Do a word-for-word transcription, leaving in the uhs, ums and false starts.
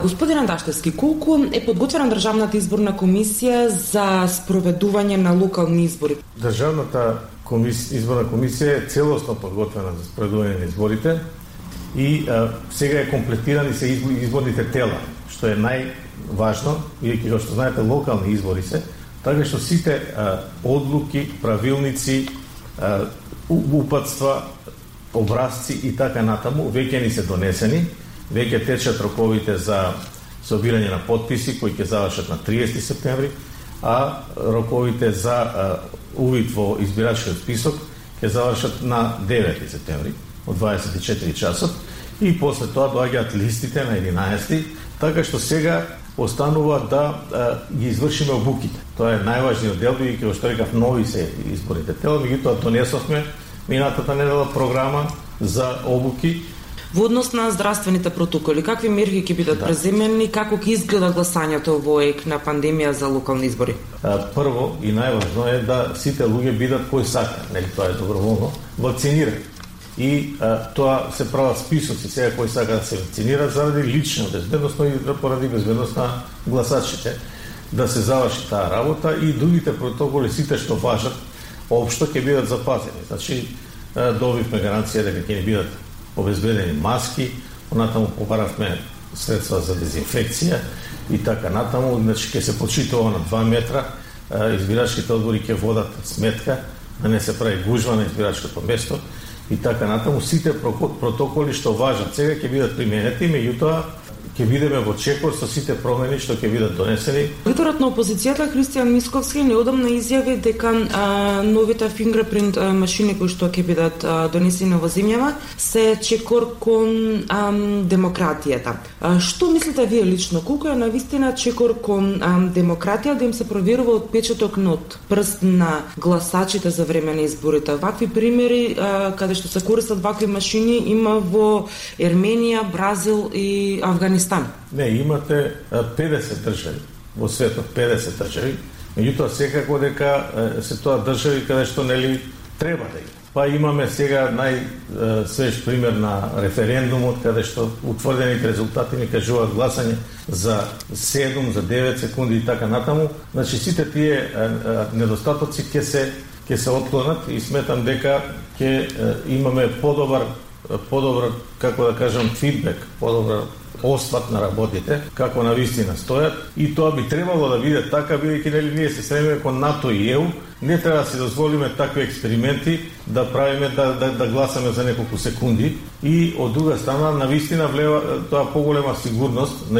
Господин Андашевски, колку е подготвена Државната изборна комисија за спроведување на локални избори? Државната комисија, изборна комисија е целосно подготвена за спроведување на изборите и а, сега е комплетирани се изборните тела, што е најважно, бидејќи како што знаете локални избори се, така што сите а, одлуки, правилници, а, упатства, образци и така натаму веќе ни се донесени, веќе течат роковите за собирање на подписи кои ќе завршат на триесети септември, а роковите за а, увид во избирачкиот список ќе завршат на девети септември од дваесет и четири часот и после тоа доаѓаат листите на единаесети, така што сега останува да а, ги извршиме обуките. Тоа е најважниот дел, бидејќи како што рекав нови се изборите тела, меѓутоа донесовме минатата недела програма за обуки. Во однос на здравствените протоколи, какви мерки ќе бидат да. преземени, како ќе изгледа гласањето во ек на пандемија за локални избори? А, прво и најважно е да сите луѓе бидат кои сака, нели тоа е доброволно, вакцинирани. И а, тоа се прават списоци сега кои сака да се вакцинират заради лична безбедност и поради безбедност на гласачите, да се заврши таа работа и другите протоколи сите што важат општо ќе бидат запазени. Значи добивме гаранција дека ќе ни бидат обезбедени маски, понатаму побаравме средства за дезинфекција и така натаму, значи ќе се почитува на два метра, избирачките одбори ќе водат сметка, да не се прави гужва на избирачкото место и така натаму. Сите протоколи што важат сега ќе бидат применети, меѓутоа ќе бидеме во чекор со сите промени што ќе бидат донесени. Лидерот на опозицијата Христијан Мисковски неодамна изјави дека а, новите фингерпринт а, машини кои што ќе бидат а, донесени во земјава се чекор кон а, демократијата. А, што мислите вие лично? Колку е навистина чекор кон а, демократија да им се проверува отпечаток на прст на гласачите за време на изборите? Вакви примери а, каде што се користат вакви машини има во Ерменија, Бразил и Авганистан. Не, имате педесет држави во светот, педесет држави, меѓутоа секако дека се тоа држави каде што нели треба да има. Па имаме сега најсвеж пример на референдумот каде што утврдените резултати ни кажуваат гласање за седум, за девет секунди и така натаму. Значи сите тие недостатоци ќе се ќе се отклонат и сметам дека ќе имаме подобар подобар како да кажам фидбек, подобар осват на работите, како на вистина стојат и тоа би требало да биде така, бидејќи нели ние се стремиме кон НАТО и Е У, не треба да си дозволиме такви експерименти да правиме да, да, да гласаме за неколку секунди и од друга страна на вистина влева тоа поголема сигурност на